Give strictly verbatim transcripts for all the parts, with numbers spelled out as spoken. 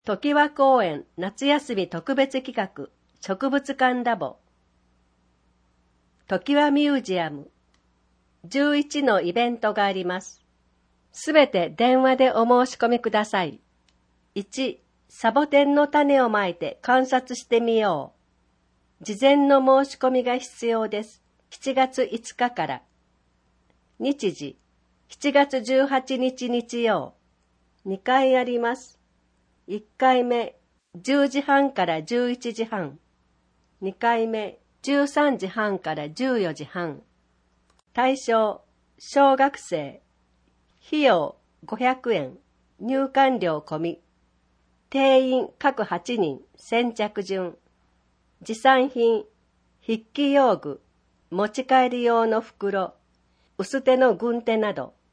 ときわ公園夏休み特別企画植物館ラボときわミュージアムじゅういちのイベントがあります。すべて電話でお申し込みください。いち. サボテンの種をまいて観察してみよう。事前の申し込みが必要です。しちがついつかから。日時しちがつじゅうはちにち日曜。にかいあります。いっかいめじゅうじはんからじゅういちじはん。にかいめじゅうさんじはんからじゅうよじはん。対象小学生。費用ごひゃくえん。入館料込み。定員各はちにん。先着順。持参品筆記用具、持ち帰り用の袋、薄手の軍手など。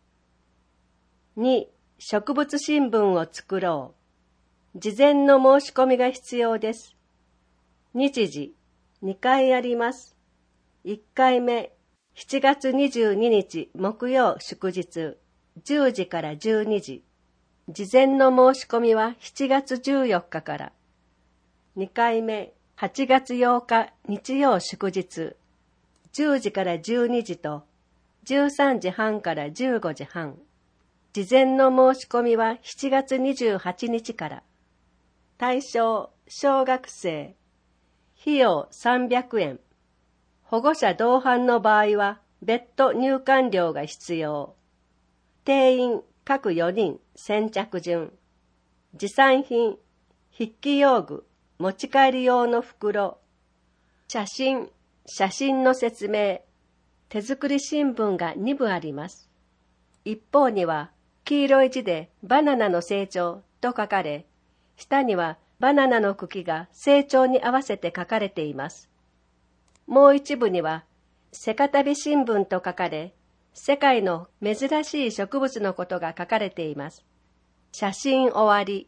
に. 植物新聞を作ろう。事前の申し込みが必要です。日時にかいあります。いっかいめしちがつにじゅうににち木曜祝日じゅうじからじゅうにじ。事前の申し込みはしちがつじゅうよっかから。にかいめはちがつようか日曜祝日じゅうじからじゅうにじとじゅうさんじはんからじゅうごじはん。事前の申し込みはしちがつにじゅうはちにちから。対象小学生。費用さんびゃくえん。保護者同伴の場合は別途入館料が必要。定員各よにん。先着順。持参品筆記用具、持ち帰り用の袋、写真、写真の説明、手作り新聞がにぶあります。一方には黄色い字でバナナの成長と書かれ、下にはバナナの茎が成長に合わせて書かれています。もう一部にはセカタビ新聞と書かれ、世界の珍しい植物のことが書かれています。写真終わり。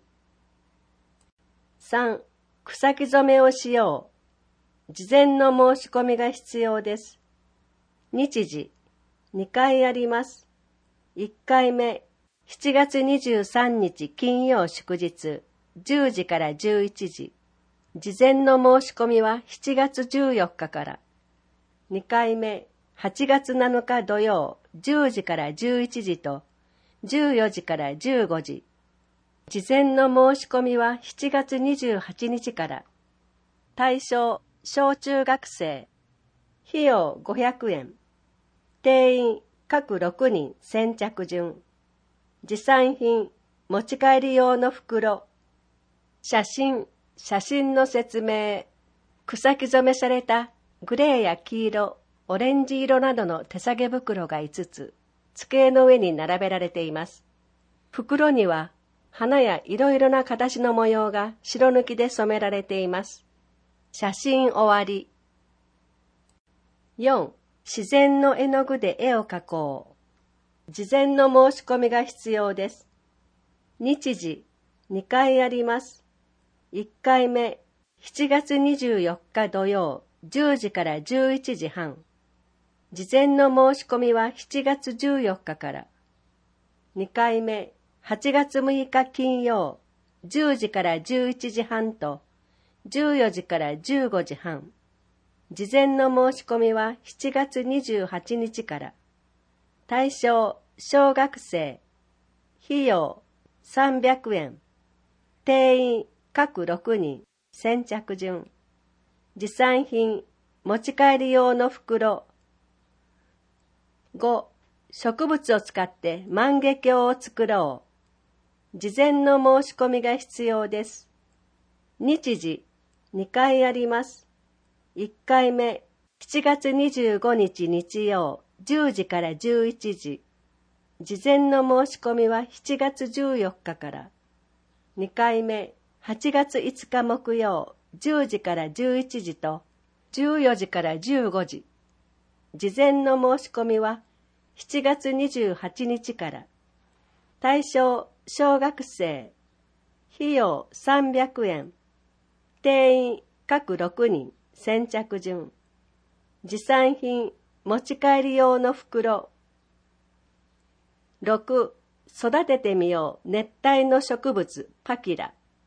さん. 草木染めをしよう。事前の申し込みが必要です。日時にかいあります。いっかいめしちがつにじゅうさんにち金曜祝日じゅうじからじゅういちじ。事前の申し込みはしちがつじゅうよっかから。にかいめはちがつなのか土曜じゅうじからじゅういちじとじゅうよじからじゅうごじ。事前の申し込みはしちがつにじゅうはちにちから。対象小中学生。費用ごひゃくえん。定員各ろくにん。先着順。持参品持ち帰り用の袋、写真、写真の説明、草木染めされたグレーや黄色、オレンジ色などの手提げ袋がいつつ、机の上に並べられています。袋には花やいろいろな形の模様が白抜きで染められています。写真終わり。よん. 自然の絵の具で絵を描こう。事前の申し込みが必要です。日時にかいあります。いっかいめしちがつにじゅうよっか土曜じゅうじからじゅういちじはん。事前の申し込みはしちがつじゅうよっかから。にかいめはちがつむいか金曜じゅうじからじゅういちじはんとじゅうよじからじゅうごじはん。事前の申し込みはしちがつにじゅうはちにちから。対象小学生。費用さんびゃくえん。定員各ろくにん。先着順。持参品持ち帰り用の袋。ご. 植物を使って万華鏡を作ろう。事前の申し込みが必要です。日時にかいあります。いっかいめしちがつにじゅうごにち日曜じゅうじからじゅういちじ。事前の申し込みはしちがつじゅうよっかから。にかいめはちがついつか木曜じゅうじからじゅういちじとじゅうよじからじゅうごじ。事前の申し込みはしちがつにじゅうはちにちから。対象小学生。費用さんびゃくえん。定員各ろくにん。先着順。持参品持ち帰り用の袋。ろく. 育ててみよう熱帯の植物パキラ。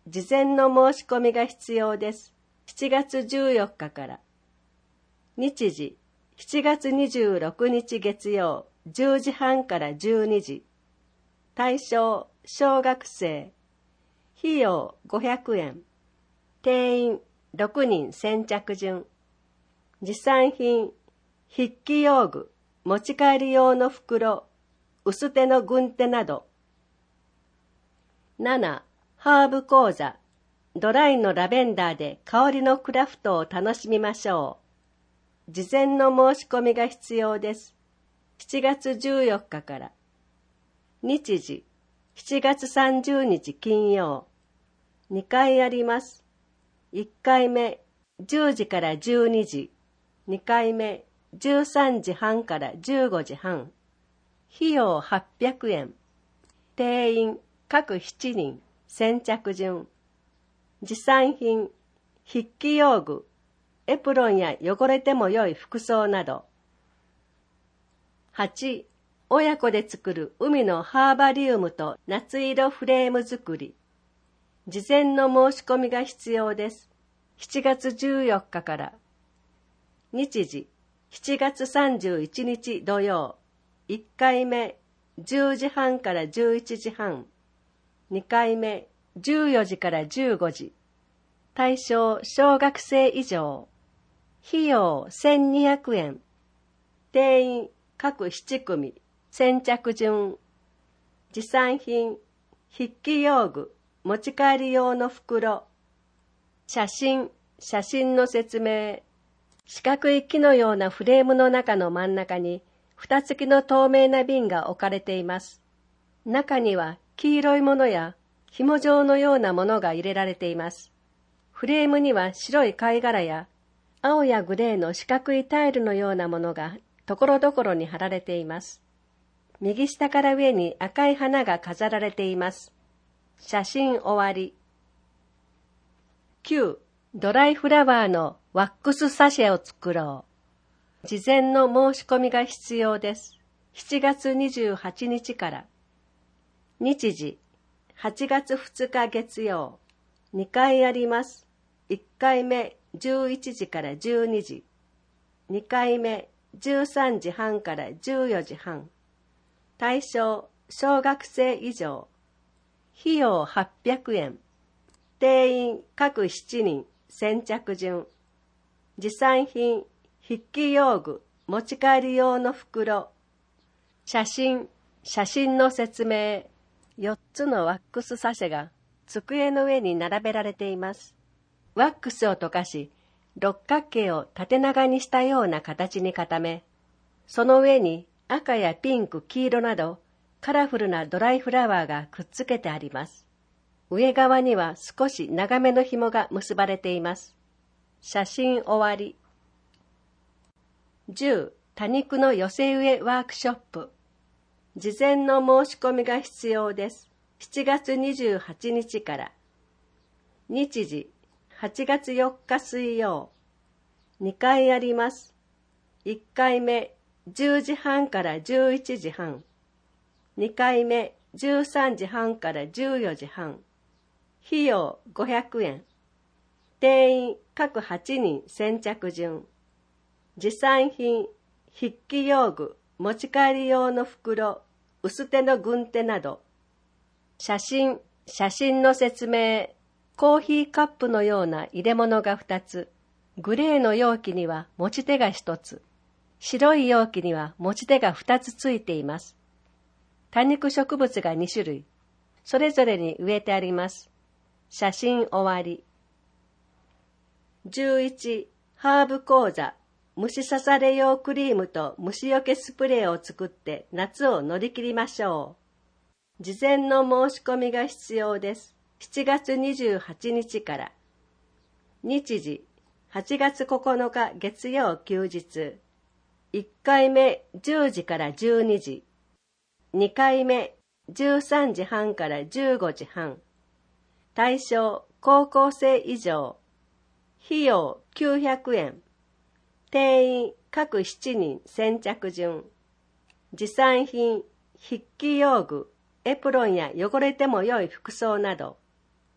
事前の申し込みが必要です。しちがつじゅうよっかから。日時、しちがつにじゅうろくにち月曜、じゅうじはんからじゅうにじ。対象、小学生。費用ごひゃくえん。定員ろくにん先着順。持参品、筆記用具、持ち帰り用の袋、薄手の軍手など。なな. ハーブ講座。ドライのラベンダーで香りのクラフトを楽しみましょう。事前の申し込みが必要です。しちがつじゅうよっかから。日時、しちがつさんじゅうにち金曜。にかいあります。いっかいめ、じゅうじからじゅうにじ。にかいめ、じゅうさんじはんからじゅうごじはん。費用はっぴゃくえん。定員各しちにん。先着順。持参品、筆記用具、エプロンや汚れてもよい服装など。はち. 親子で作る海のハーバリウムと夏色フレーム作り。事前の申し込みが必要です。しちがつじゅうよっかから。日時、しちがつさんじゅういちにち土曜。いっかいめ、じゅうじはんからじゅういちじはん。にかいめ、じゅうよじからじゅうごじ。対象、小学生以上。費用せんにひゃくえん。定員各ななくみ。先着順。持参品、筆記用具、持ち帰り用の袋。写真、写真の説明。四角い木のようなフレームの中の真ん中に、蓋付きの透明な瓶が置かれています。中には黄色いものや紐状のようなものが入れられています。フレームには白い貝殻や青やグレーの四角いタイルのようなものがところどころに貼られています。右下から上に赤い花が飾られています。写真終わり。きゅう. ドライフラワーのワックスサシェを作ろう。事前の申し込みが必要です。しちがつにじゅうはちにちから。日時、はちがつふつか月曜。にかいあります。いっかいめ、じゅういちじからじゅうにじ。にかいめ、じゅうさんじはんからじゅうよじはん。対象、小学生以上。費用はっぴゃくえん。定員各しちにん。先着順。持参品、筆記用具、持ち帰り用の袋。写真、写真の説明。よっつのワックスサシェが机の上に並べられています。ワックスを溶かし、六角形を縦長にしたような形に固め、その上に赤やピンク、黄色などカラフルなドライフラワーがくっつけてあります。上側には少し長めの紐が結ばれています。写真終わり。じゅう. 多肉の寄せ植えワークショップ。事前の申し込みが必要です。しちがつにじゅうはちにちから。日時、はちがつよっか水曜。にかいあります。いっかいめ、じゅうじはんからじゅういちじはん。にかいめ、じゅうさんじはんからじゅうよじはん。費用ごひゃくえん。定員各はちにん先着順。持参品、筆記用具、持ち帰り用の袋、薄手の軍手など。写真、写真の説明。コーヒーカップのような入れ物がふたつ。グレーの容器には持ち手がひとつ。白い容器には持ち手がふたつついています。多肉植物がにしゅるい。それぞれに植えてあります。写真終わり。じゅういち. ハーブ講座。虫刺され用クリームと虫除けスプレーを作って夏を乗り切りましょう。事前の申し込みが必要です。しちがつにじゅうはちにちから。日時、はちがつここのか月曜休日。いっかいめじゅうじからじゅうにじ。にかいめじゅうさんじはんからじゅうごじはん。対象、高校生以上。費用きゅうひゃくえん。定員各しちにん先着順。持参品、筆記用具、エプロンや汚れてもよい服装など。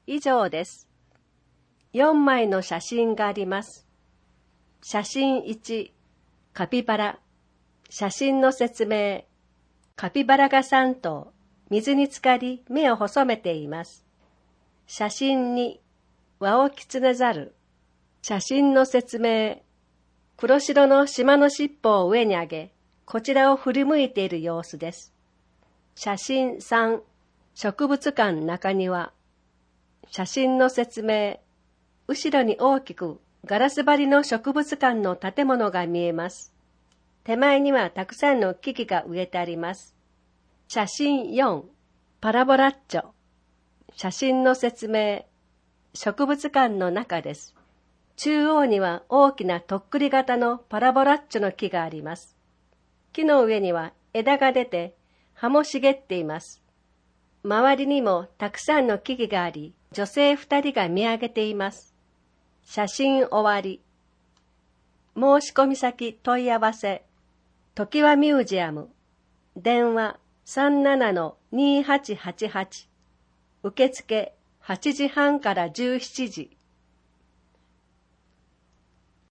以上です。よんまいの写真があります。写真いち、カピバラ。写真の説明。カピバラがさん頭、水に浸かり目を細めています。写真に、ワオキツネザル。写真の説明。黒白の島の尻尾を上に上げ、こちらを振り向いている様子です。写真さん、植物館中庭。写真の説明。後ろに大きくガラス張りの植物館の建物が見えます。手前にはたくさんの木々が植えてあります。写真よん、パラボラッチョ。写真の説明。植物館の中です。中央には大きなとっくり型のパラボラッチョの木があります。木の上には枝が出て葉も茂っています。周りにもたくさんの木々があり、女性二人が見上げています。写真終わり。申し込み先問い合わせ。ときわミュージアム。電話 さんななのにはちはちはち。受付はちじはんからじゅうしちじ。